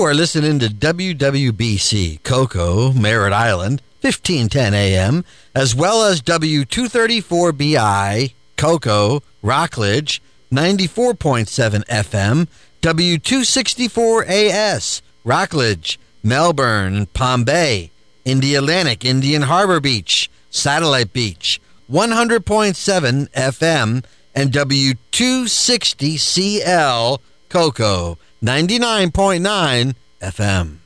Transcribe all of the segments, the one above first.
are listening to WWBC Cocoa, Merritt Island, 1510 AM, as well as W234BI Cocoa, Rockledge, 94.7 FM, W264AS, Rockledge, Melbourne, Palm Bay, Indialantic, Indian Harbor Beach, Satellite Beach, 100.7 FM, and W260CL Cocoa, 99.9 FM.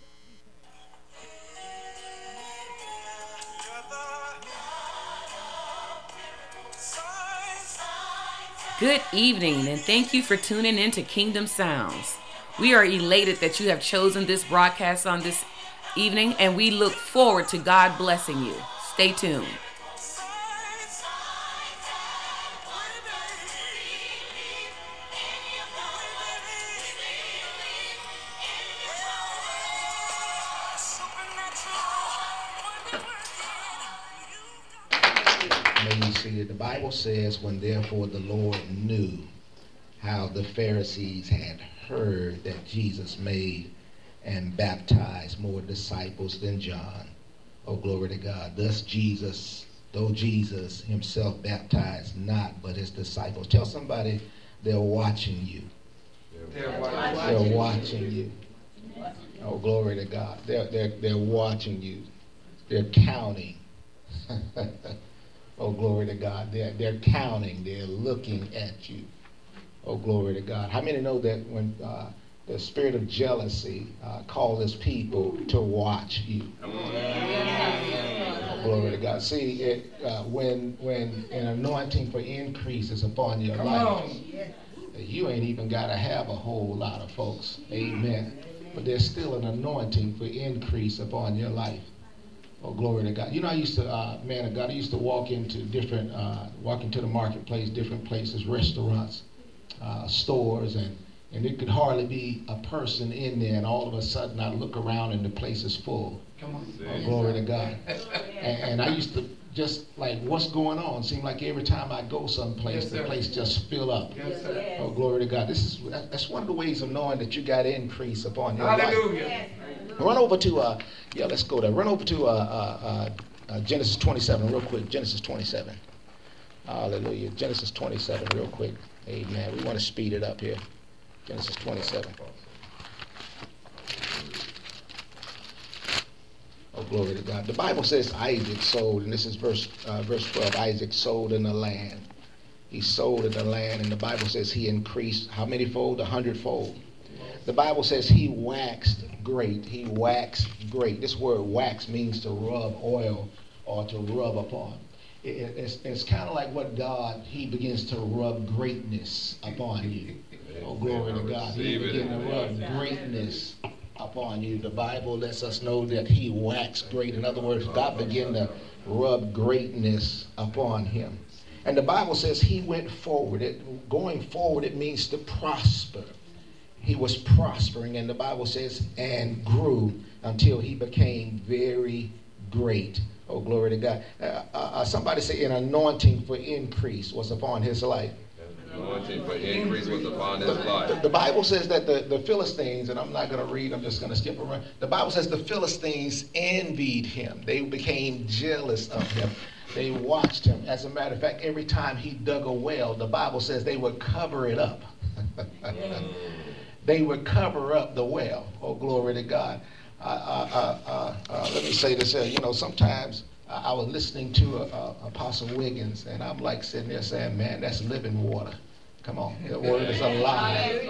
Good evening, and thank you for tuning in to Kingdom Sounds. We are elated that you have chosen this broadcast on this evening, and we look forward to God blessing you. Stay tuned. The Bible says, when therefore the Lord knew how the Pharisees had heard that Jesus made and baptized more disciples than John. Oh, glory to God. Thus Jesus, though Jesus himself baptized not, but his disciples. Tell somebody they're watching you. They're watching you. Oh, glory to God. They're watching you. They're counting. Oh, glory to God. They're counting. They're looking at you. Oh, glory to God. How many know that when the spirit of jealousy causes people to watch you? Oh, glory to God. See, when an anointing for increase is upon your life, you ain't even got to have a whole lot of folks. Amen. But there's still an anointing for increase upon your life. Oh, glory to God. You know, I used to, man of God, I used to walk into the marketplace, different places, restaurants, stores, and it could hardly be a person in there, and all of a sudden I look around and the place is full. Come on. Oh, glory to God. And I used to just like, what's going on? Seemed like every time I go someplace, the place just fill up. Yes, oh, glory to God. That's one of the ways of knowing that you got increase upon your life. Run over to, let's go there. Run over to Genesis 27 real quick. Genesis 27. Hallelujah. Genesis 27 real quick. Amen. We want to speed it up here. Genesis 27. Oh, glory to God. The Bible says Isaac sold, and this is verse 12. Isaac sold in the land. He sold in the land, and the Bible says he increased how many fold? 100-fold. The Bible says he waxed great. He waxed great. This word wax means to rub oil or to rub upon. It's kind of like what God, he begins to rub greatness upon you. Oh, glory to God. He begins to rub greatness upon you. The Bible lets us know that he waxed great. In other words, God began to rub greatness upon him. And the Bible says he went forward. Going forward, it means to prosper. He was prospering, and the Bible says, and grew until he became very great. Oh, glory to God. Somebody say an anointing for increase was upon his life. Anointing for increase was upon his life. The Bible says that the Philistines, and I'm not going to read, I'm just going to skip around. The Bible says the Philistines envied him. They became jealous of him. They watched him. As a matter of fact, every time he dug a well, the Bible says they would cover it up. They would cover up the well. Oh, glory to God. Let me say this here. You know, sometimes I was listening to Apostle Wiggins, and I'm like sitting there saying, man, that's living water. Come on. The word is alive.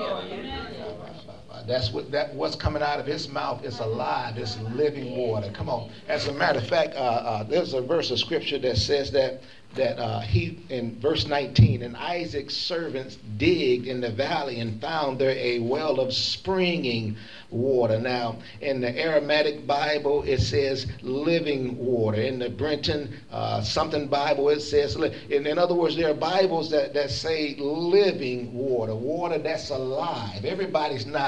What's coming out of his mouth is alive. It's living water. Come on. As a matter of fact, there's a verse of scripture that says that he, in verse 19, and Isaac's servants digged in the valley and found there a well of springing water. Now, in the Aramaic Bible, it says living water. In the Brenton something Bible, it says, in other words, there are Bibles that say living water, water that's alive. Everybody's not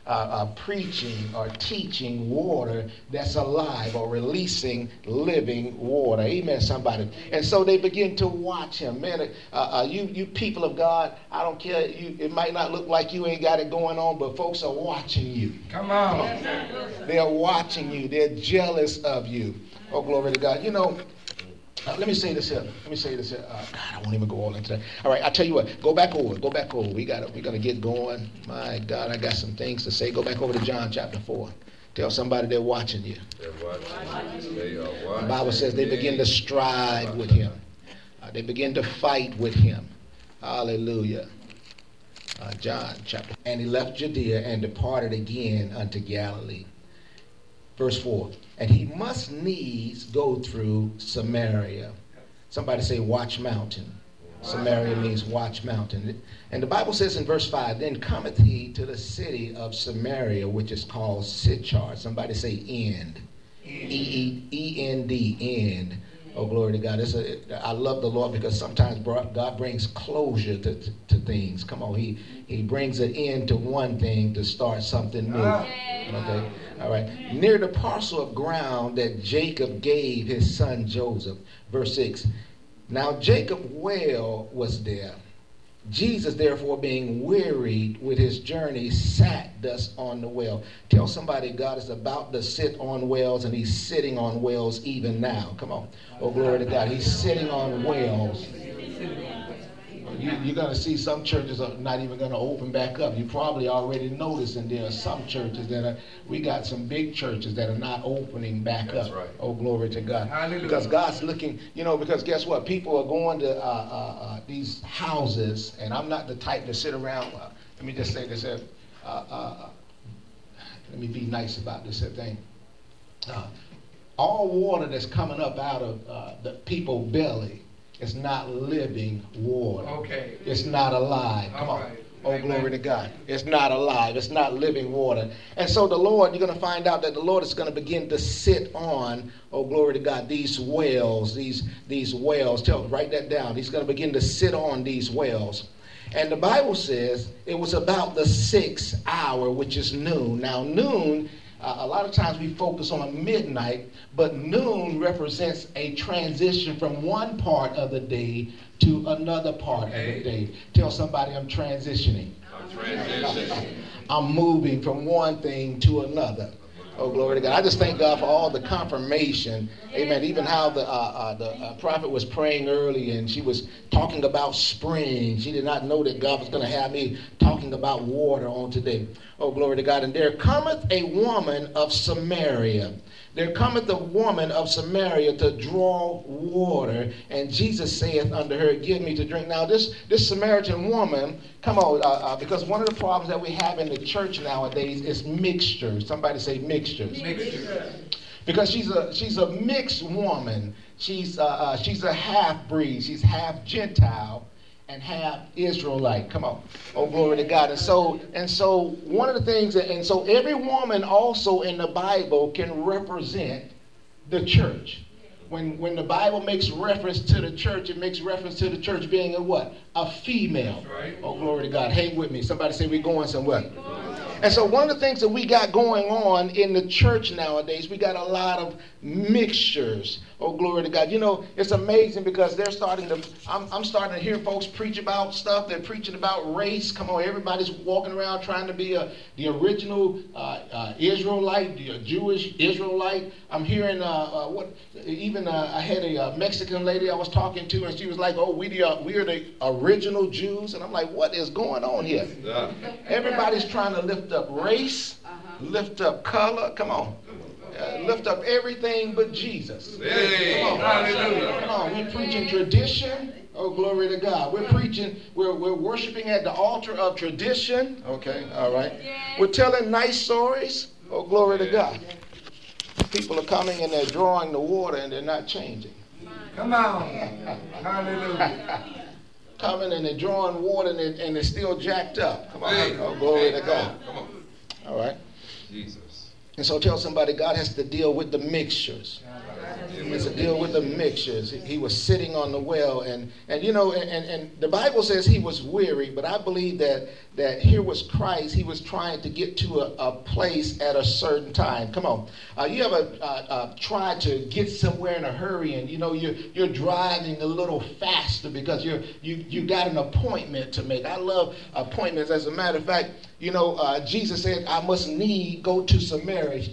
preaching or teaching water that's alive or releasing living water. Amen, somebody. And so they begin to watch him. Man, you people of God, I don't care. It might not look like you ain't got it going on, but folks are watching you. Come on. They're watching you. They're jealous of you. Oh, glory to God. You know, let me say this here. God, I won't even go all into that. All right, I'll tell you what. Go back over. We're gonna get going. My God, I got some things to say. Go back over to John chapter 4. Tell somebody they're watching you. They're watching. They are watching. The Bible says they begin to strive with him. They begin to fight with him. Hallelujah. John chapter. And he left Judea and departed again unto Galilee. Verse 4. And he must needs go through Samaria. Somebody say Watch Mountain. Samaria means Watch Mountain. And the Bible says in verse 5, then cometh he to the city of Samaria, which is called Sychar. Somebody say End. E-E-N-D, End. Oh, glory to God. I love the Lord because sometimes God brings closure to things. Come on, he brings an end to one thing to start something new. Okay, all right. Near the parcel of ground that Jacob gave his son Joseph. Verse 6. Now Jacob's well was there. Jesus, therefore, being wearied with his journey, sat thus on the well. Tell somebody God is about to sit on wells, and he's sitting on wells even now. Come on. Oh, glory to God. He's sitting on wells. You're going to see some churches are not even going to open back up. You probably already noticed, and there are some churches we got some big churches that are not opening back up. Right. Oh, glory to God. Hallelujah. Because God's looking, because guess what? People are going to these houses, and I'm not the type to sit around. Let me just say this. Let me be nice about this thing. All water that's coming up out of the people's belly, it's not living water. Okay. It's not alive. Come on. Right. Oh, glory to God. It's not alive. It's not living water. And so the Lord, you're going to find out that the Lord is going to begin to sit on, oh, glory to God, these wells, these wells. Write that down. He's going to begin to sit on these wells. And the Bible says it was about the 6th hour, which is noon. Now, noon, a lot of times we focus on midnight, but noon represents a transition from one part of the day to another part of the day. Tell somebody I'm transitioning. I'm transitioning. I'm moving from one thing to another. Oh, glory to God. I just thank God for all the confirmation. Amen. Even how the prophet was praying early and she was talking about spring. She did not know that God was going to have me talking about water on today. Oh, glory to God. And there cometh a woman of Samaria. There cometh a woman of Samaria to draw water, and Jesus saith unto her, give me to drink. Now this Samaritan woman, come on, because one of the problems that we have in the church nowadays is mixtures. Somebody say mixtures. Mixture. Because she's a mixed woman. She's a half-breed. She's half Gentile and half Israelite. Come on. Oh, glory to God. And so one of the things, and so every woman also in the Bible can represent the church. When the Bible makes reference to the church, it makes reference to the church being a what? A female. Right. Oh, glory to God. Hang with me. Somebody say we're going somewhere. And so one of the things that we got going on in the church nowadays, we got a lot of mixtures. Oh, glory to God. It's amazing because they're I'm starting to hear folks preach about stuff. They're preaching about race. Come on, everybody's walking around trying to be the original Israelite, the Jewish Israelite. I'm hearing I had a Mexican lady I was talking to, and she was like, oh, we are the original Jews. And I'm like, what is going on here? Yeah. Everybody's trying to lift up race, lift up color. Come on. Lift up everything but Jesus. Hey. Come on. Hallelujah. Come on. We're preaching tradition. Oh, glory to God. We're worshiping at the altar of tradition. Okay, all right. We're telling nice stories. Oh, glory to God. People are coming and they're drawing the water and they're not changing. Come on. Hallelujah. Coming and they're drawing water and they're still jacked up. Come on. Oh, glory to God. Come on. All right. Jesus. And so tell somebody God has to deal with the mixtures. It's to deal with the mixtures. He was sitting on the well, and the Bible says he was weary, but I believe that here was Christ. He was trying to get to a place at a certain time. Come on. You ever tried to get somewhere in a hurry, and you're driving a little faster because you got an appointment to make. I love appointments. As a matter of fact, Jesus said, I must go to Samaria.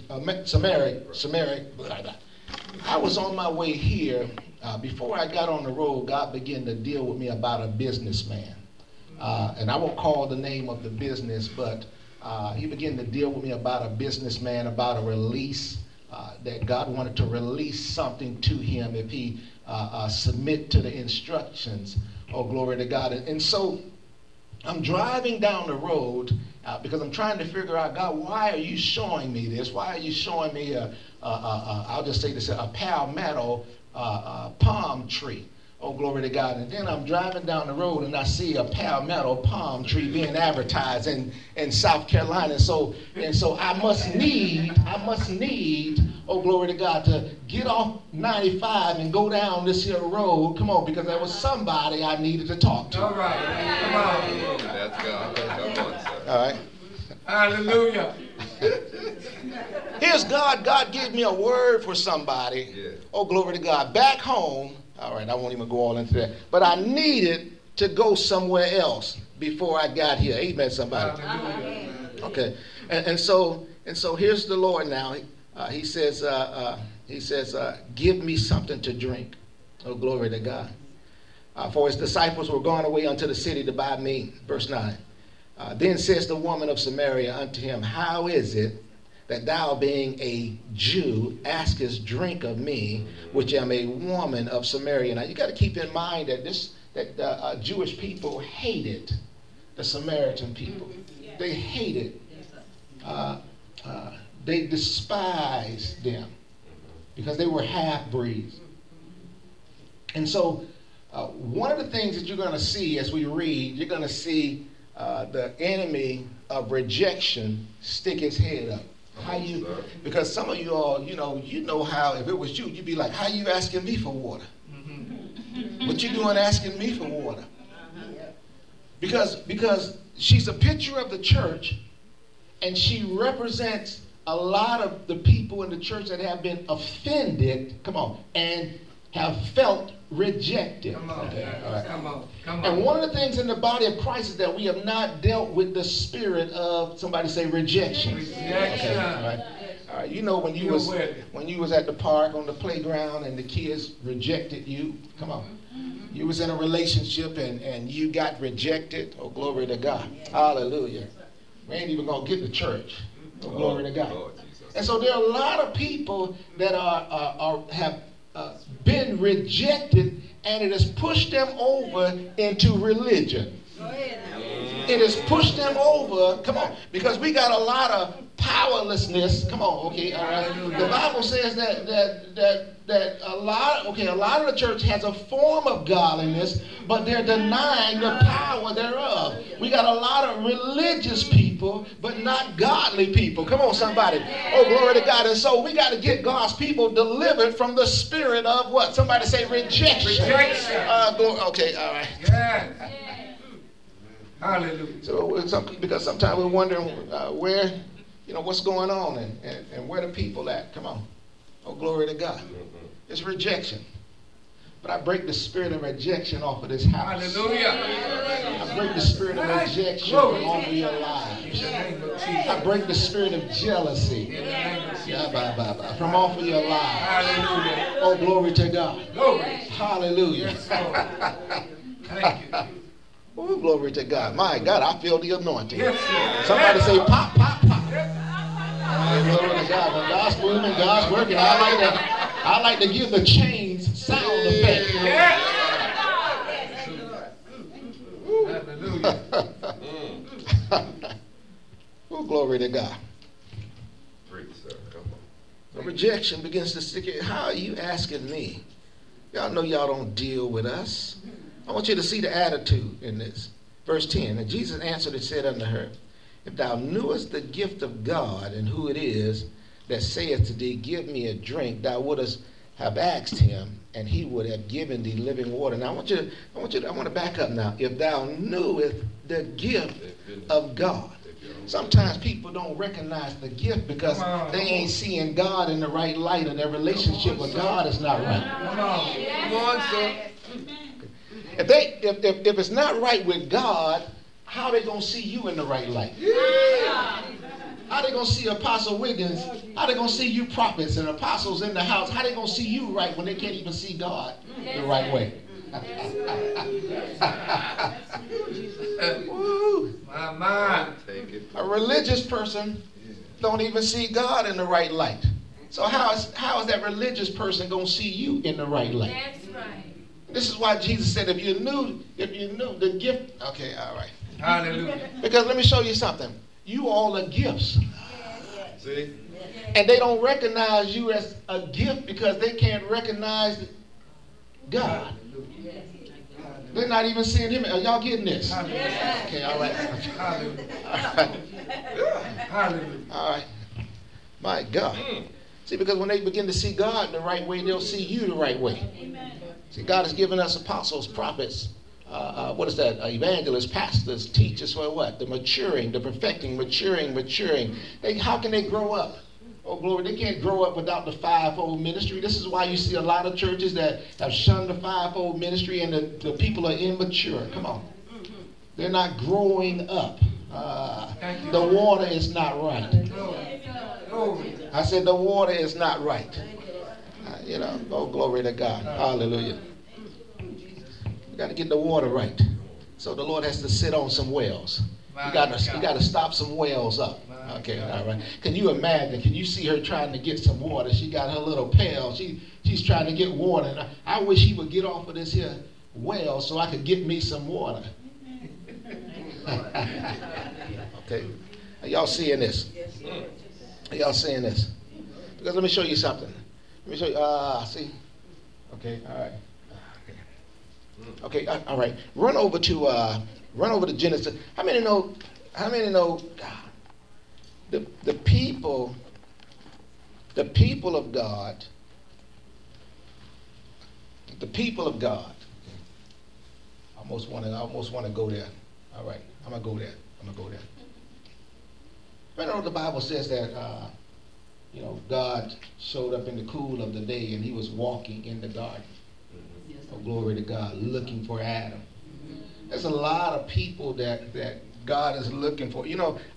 I was on my way here. Before I got on the road, God began to deal with me about a businessman. And I won't call the name of the business, but he began to deal with me about a businessman, about a release, that God wanted to release something to him if he submit to the instructions. Oh, glory to God. And so I'm driving down the road because I'm trying to figure out, God, why are you showing me this? Why are you showing me I'll just say this, a palmetto palm tree? Oh, glory to God. And then I'm driving down the road and I see a palmetto palm tree being advertised in South Carolina. And so I must need, oh, glory to God, to get off 95 and go down this here road. Come on, because there was somebody I needed to talk to. All right. Come on. That's God. Come on, sir. All right. Hallelujah. Here's God. God gave me a word for somebody. Yeah. Oh, glory to God. Back home. All right, I won't even go all into that. But I needed to go somewhere else before I got here. Amen, somebody. Okay. And so here's the Lord now. He says, give me something to drink. Oh, glory to God. For his disciples were gone away unto the city to buy meat. Verse 9. Then says the woman of Samaria unto him, how is it that thou, being a Jew, askest drink of me, which am a woman of Samaria? Now you got to keep in mind that Jewish people hated the Samaritan people. They hated. They despised them because they were half-breeds. And so one of the things that you're going to see as we read, you're going to see the enemy of rejection stick his head up. Because some of you all, you know how if it was you, you'd be like, how you asking me for water? What you doing asking me for water? Because she's a picture of the church, and she represents a lot of the people in the church that have been offended, and have felt rejected. Come on. Okay, all right. Come on. And one of the things in the body of Christ is that we have not dealt with the spirit of, somebody say, rejection. Okay, all right. All right. You know when you was at the park on the playground and the kids rejected you. Come on. You was in a relationship and you got rejected. Oh, glory to God. Hallelujah. We ain't even gonna get to church. Oh, glory to God. And so there are a lot of people that have been rejected, and it has pushed them over into religion. It has pushed them over, because we got a lot of powerlessness. Come on, okay, all right. The Bible says that a lot of the church has a form of godliness, but they're denying the power thereof. We got a lot of religious people, but not godly people. Come on, somebody. Oh, glory to God. And so we got to get God's people delivered from the spirit of what? Somebody say rejection. Okay, all right. Yeah. Hallelujah. So because sometimes we're wondering where, what's going on and where the people at. Come on. Oh, glory to God. It's rejection. But I break the spirit of rejection off of this house. Hallelujah. I break the spirit of rejection from off of your lives. I break the spirit of jealousy from off of your lives. Hallelujah. Oh, glory to God. Glory. Hallelujah. Thank you. Oh, glory to God. My God, I feel the anointing. Yes, Somebody say pop, pop, pop. Glory to God. When God's moving, God's working. I like to give the chains sound effect. Hallelujah. Oh, glory to God. Preach, sir. Come on. The rejection begins to stick in. How are you asking me? Y'all know y'all don't deal with us. I want you to see the attitude in this. Verse 10. And Jesus answered and said unto her, if thou knewest the gift of God and who it is that saith to thee, give me a drink, thou wouldest have asked him, and he would have given thee living water. Now I want to back up now. If thou knewest the gift of God. Sometimes people don't recognize the gift because they ain't seeing God in the right light, and their relationship with God is not right. Come on, sir. If it's not right with God, how they gonna see you in the right light? How they gonna see Apostle Wiggins? How they gonna see you prophets and apostles in the house? How they gonna see you right when they can't even see God the right way? Woo. My. A religious person don't even see God in the right light. So how is that religious person gonna see you in the right light? That's right. This is why Jesus said, if you knew the gift. Okay, all right. Hallelujah. Because let me show you something. You all are gifts. See? And they don't recognize you as a gift because they can't recognize God. They're not even seeing him. Are y'all getting this? Okay, all right. Hallelujah. All right. My God. See, because when they begin to see God the right way, they'll see you the right way. See, God has given us apostles, prophets, evangelists, pastors, teachers for what? The maturing, the perfecting, maturing. How can they grow up? Oh, glory, they can't grow up without the fivefold ministry. This is why you see a lot of churches that have shunned the fivefold ministry and the people are immature. Come on. They're not growing up. The water is not right. I said the water is not right. Oh, glory to God. Hallelujah. We got to get the water right. So the Lord has to sit on some wells. You got to stop some wells up. Okay, all right. Can you imagine? Can you see her trying to get some water? She got her little pail. She's trying to get water. And I wish he would get off of this here well so I could get me some water. Okay. Are y'all seeing this? Are y'all seeing this? Because let me show you something. Let me show you. See? Okay, all right. Okay, all right. Run over to Genesis. How many know God? The people of God. The people of God. I almost want to go there. All right, I'm gonna go there. I know the Bible says that God showed up in the cool of the day and he was walking in the garden. Oh, glory to God, looking for Adam. There's a lot of people that God is looking for.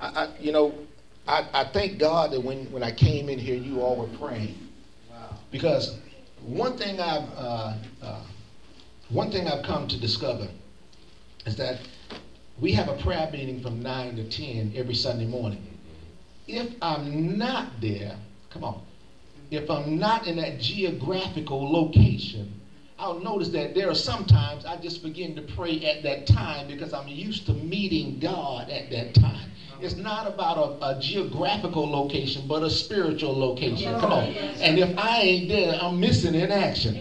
I thank God that when I came in here, you all were praying. Because one thing I've come to discover is that we have a prayer meeting from 9 to 10 every Sunday morning. If I'm not there, come on, if I'm not in that geographical location, I'll notice that there are sometimes I just begin to pray at that time because I'm used to meeting God at that time. It's not about a geographical location, but a spiritual location. Come on. And if I ain't there, I'm missing in action.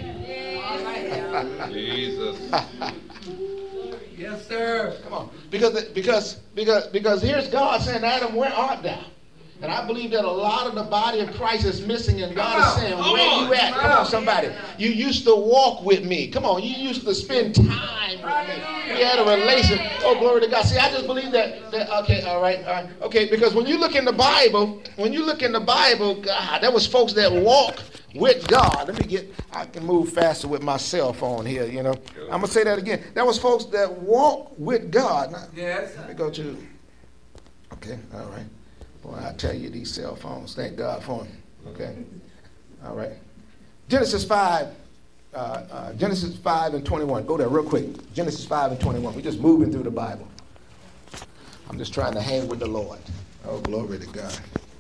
Jesus. Yes, sir. Come on. Because here's God saying, Adam, where art thou? And I believe that a lot of the body of Christ is missing, and God is saying, where you at? Come on, somebody. You used to walk with me. Come on, you used to spend time with me. We had a relation. Oh, glory to God. See, I just believe that okay, all right. Okay, because when you look in the Bible, God, there was folks that walk with God. I can move faster with my cell phone here, I'm going to say that again. There was folks that walk with God. Now, yes. Let me go to, okay, all right. Boy, I tell you, these cell phones, thank God for them. Okay, all right. Genesis 5 and 21. Go there real quick. Genesis 5 and 21. We're just moving through the Bible. I'm just trying to hang with the Lord. Oh, glory to God.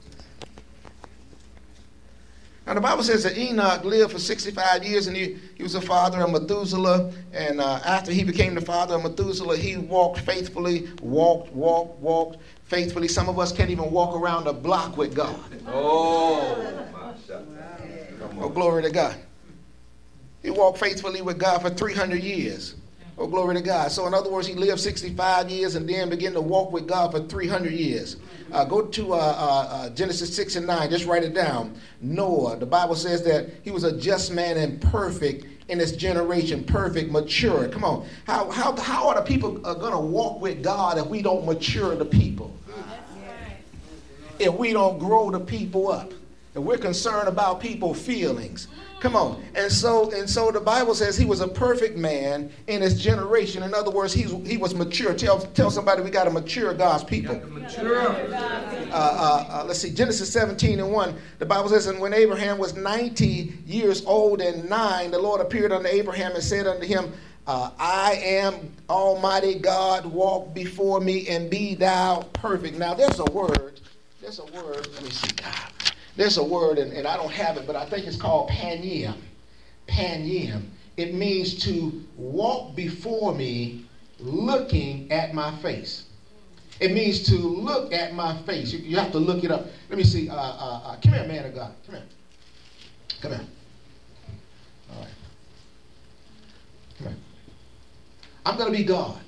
Now, the Bible says that Enoch lived for 65 years, and he was the father of Methuselah. And after he became the father of Methuselah, he walked faithfully, walked faithfully. Some of us can't even walk around a block with God. Oh, glory to God. He walked faithfully with God for 300 years. Oh, glory to God. So in other words, he lived 65 years and then began to walk with God for 300 years. Go to Genesis 6 and 9. Just write it down. Noah, the Bible says that he was a just man and perfect in his generation, perfect, mature. Come on. How are the people going to walk with God if we don't mature the people? If we don't grow the people up? If we're concerned about people's feelings? Come on. And so the Bible says he was a perfect man in his generation. In other words, he was mature. Tell somebody we got to mature God's people. Let's see, Genesis 17 and 1. The Bible says, and when Abraham was 90 years old and 9, the Lord appeared unto Abraham and said unto him, I am Almighty God, walk before me and be thou perfect. Now there's a word. Let me see, God. There's a word, and I don't have it, but I think it's called panyim. Panyim. It means to walk before me looking at my face. It means to look at my face. You have to look it up. Let me see. Come here, man of God. Come here. All right. Come here. I'm going to be God.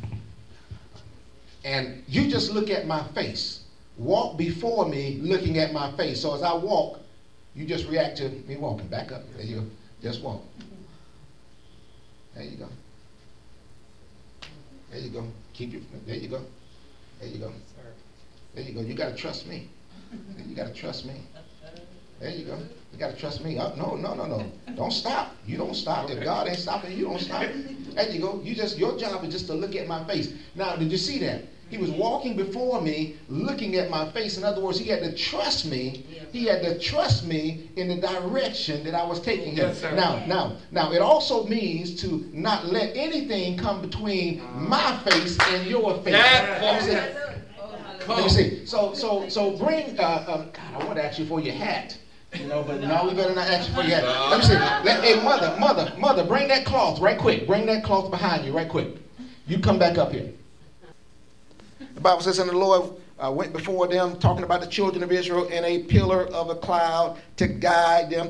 And you just look at my face. Walk before me looking at my face. So as I walk, you just react to me walking. Back up. There you go. Just walk. There you go. There you go. There you go. There you go. There you go. You got to trust me. You got to trust me. There you go. You got to trust me. No. Don't stop. You don't stop. If God ain't stopping, you don't stop. There you go. Your job is just to look at my face. Now, did you see that? He was walking before me, looking at my face. In other words, he had to trust me. He had to trust me in the direction that I was taking him. Yes, sir. Now, it also means to not let anything come between my face and your face. Let me see. So bring. God, I want to ask you for your hat. But no, we better not ask you for your hat. Let me see. Hey, mother, bring that cloth right quick. Bring that cloth behind you right quick. You come back up here. The Bible says, and the Lord went before them, talking about the children of Israel, in a pillar of a cloud to guide them.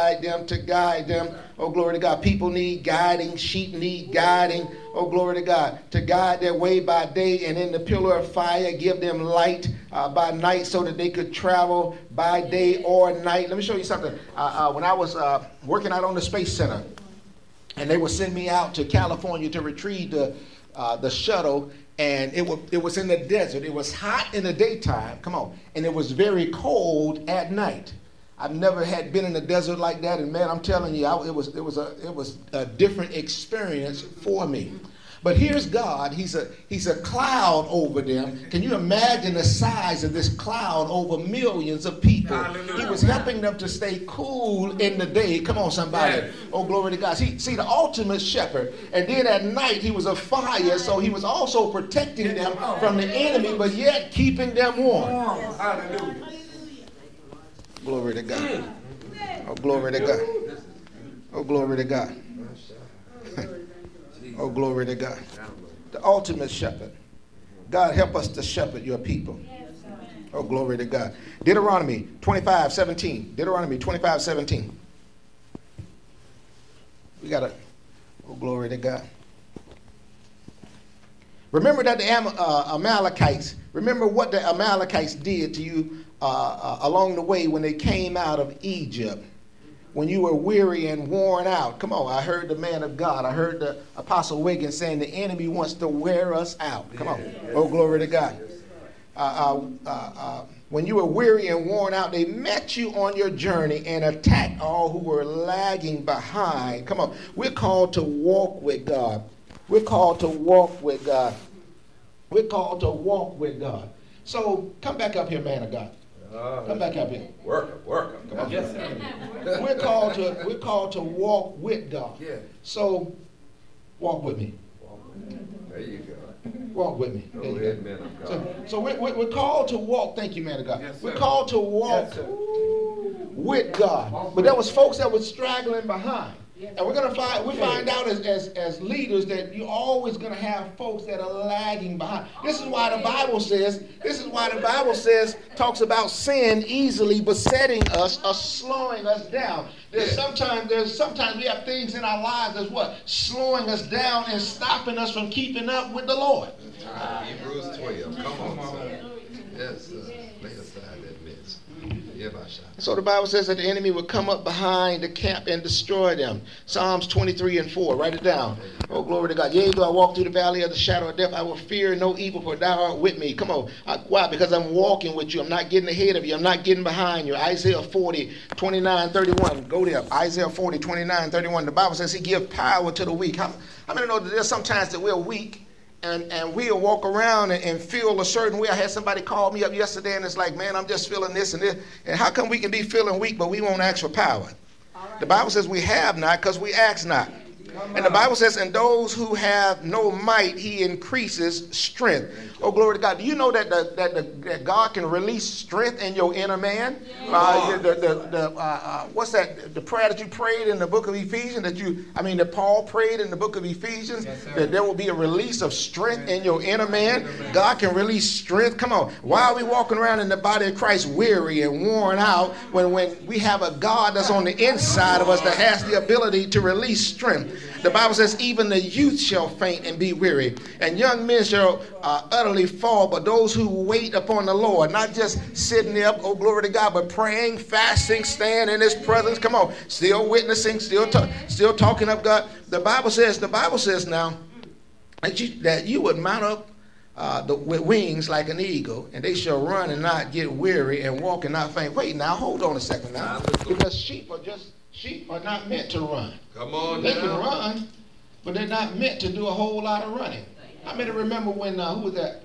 Oh, glory to God. People need guiding. Sheep need guiding. Oh, glory to God. To guide their way by day, and in the pillar of fire give them light by night, so that they could travel by day or night. Let me show you something. When I was working out on the Space Center, and they would send me out to California to retrieve the shuttle, and it was in the desert. It was hot in the daytime, and it was very cold at night. I've never had been in a desert like that, and man, I'm telling you, it was a different experience for me. But here's God. He's a cloud over them. Can you imagine the size of this cloud over millions of people? Hallelujah. He was helping them to stay cool in the day. Come on, somebody. Yeah. Oh, glory to God. See, the ultimate shepherd. And then at night, he was a fire, so he was also protecting them from the enemy, but yet keeping them warm. Hallelujah. Glory to God. Oh, glory to God. Oh, glory to God. Oh, glory to God. The ultimate shepherd. God, help us to shepherd your people. Oh, glory to God. Deuteronomy 25:17. Deuteronomy 25:17. We got to, oh, glory to God. Remember that the Amalekites, remember what the Amalekites did to you along the way when they came out of Egypt. When you were weary and worn out. Come on, I heard the man of God. I heard the Apostle Wiggins saying the enemy wants to wear us out. Come on. Oh, glory to God. When you were weary and worn out, they met you on your journey and attacked all who were lagging behind. Come on. We're called to walk with God. We're called to walk with God. We're called to walk with God. So come back up here, man of God. Come back up here. Work. Come on. Yes, sir. We're called to walk with God. Yeah. So walk with me. There you go. Walk with me. Go ahead, man of God. So we're called to walk. Thank you, man of God. Yes, we're called to walk with God. But there was folks that were straggling behind. And we find out as leaders that you're always going to have folks that are lagging behind. This is why the Bible says, talks about sin easily besetting us or slowing us down. Sometimes we have things in our lives that's what? Slowing us down and stopping us from keeping up with the Lord. Hebrews 12. Come on, sir. Yes, sir. Lay aside that mess. So the Bible says that the enemy would come up behind the camp and destroy them. Psalms 23:4. Write it down. Oh, glory to God. Yea, though I walk through the valley of the shadow of death, I will fear no evil, for thou art with me. Come on. Why? Because I'm walking with you. I'm not getting ahead of you. I'm not getting behind you. Isaiah 40:29-31. Go there. Isaiah 40:29-31. The Bible says he gives power to the weak. How many know that there's sometimes that we're weak? And we'll walk around and feel a certain way. I had somebody call me up yesterday and it's like, man, I'm just feeling this and this. And how come we can be feeling weak, but we won't ask for power? The Bible says we have not because we ask not. And the Bible says, and those who have no might, he increases strength. Oh, glory to God. Do you know that God can release strength in your inner man? What's that? The prayer that you prayed in the book of Ephesians, that Paul prayed in the book of Ephesians, that there will be a release of strength in your inner man. God can release strength. Come on. Why are we walking around in the body of Christ weary and worn out when we have a God that's on the inside of us that has the ability to release strength? The Bible says, even the youth shall faint and be weary, and young men shall utterly fall, but those who wait upon the Lord, not just sitting there, oh glory to God, but praying, fasting, staying in his presence. Come on, still witnessing, still talking of God. The Bible says now that you would mount up with wings like an eagle, and they shall run and not get weary, and walk and not faint. Wait now, hold on a second now, because sheep are not meant to run. Come on, they can run, but they're not meant to do a whole lot of running. I mean, I remember when who was that?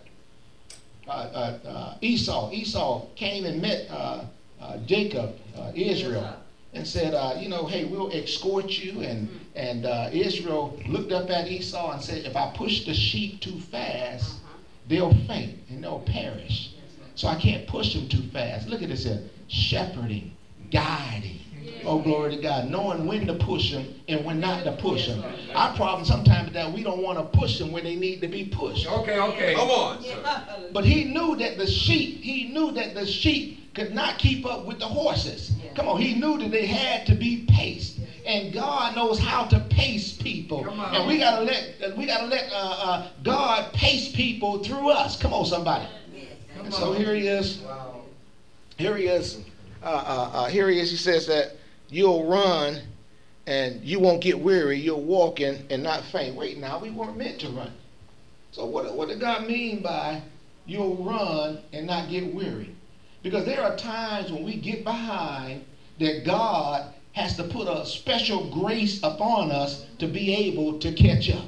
Esau. Esau came and met Jacob, Israel, and said, hey, we'll escort you. And Israel looked up at Esau and said, if I push the sheep too fast, they'll faint and they'll perish. So I can't push them too fast. Look at this here. Shepherding, guiding. Oh, glory to God. Knowing when to push them and when not to push them. Our problem sometimes is that we don't want to push them when they need to be pushed. Okay. Come on, sir. But he knew that the sheep could not keep up with the horses. Come on. He knew that they had to be paced. And God knows how to pace people. And we gotta let God pace people through us. Come on, somebody. And so here he is. Wow. Here he is. He says that you'll run and you won't get weary. You'll walk and not faint. Wait, now we weren't meant to run. So what did God mean by you'll run and not get weary? Because there are times when we get behind that God has to put a special grace upon us to be able to catch up.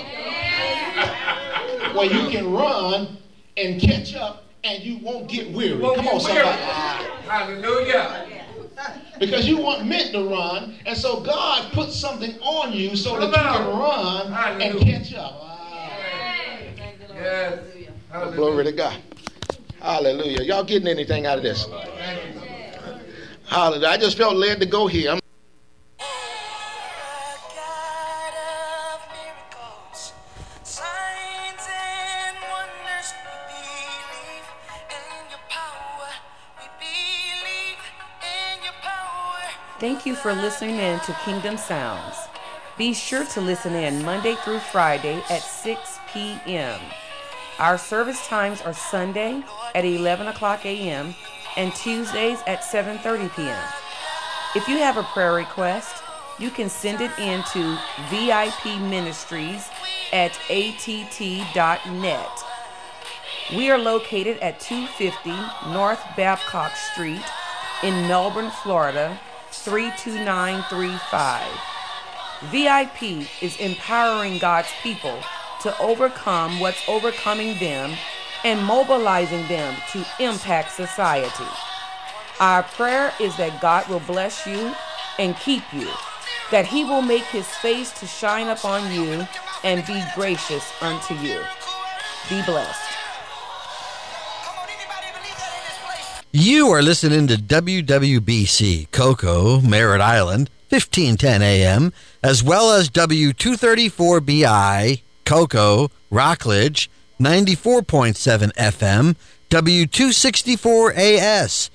Where you can run and catch up and you won't get weary. Come on, somebody. Hallelujah. Because you weren't meant to run, and so God put something on you so that you can run and catch up. Yes. Well, glory to God. Hallelujah. Y'all getting anything out of this? Hallelujah. I just felt led to go here. Thank you for listening in to Kingdom Sounds. Be sure to listen in Monday through Friday at 6 p.m. Our service times are Sunday at 11 o'clock a.m. and Tuesdays at 7:30 p.m. If you have a prayer request, you can send it in to vipministries@att.net. We are located at 250 North Babcock Street in Melbourne, Florida, 32935. VIP is empowering God's people to overcome what's overcoming them and mobilizing them to impact society. Our prayer is that God will bless you and keep you, that he will make his face to shine upon you and be gracious unto you. Be blessed. You are listening to WWBC Cocoa, Merritt Island, 1510 AM, as well as W234BI, Cocoa, Rockledge, 94.7 FM, W264AS,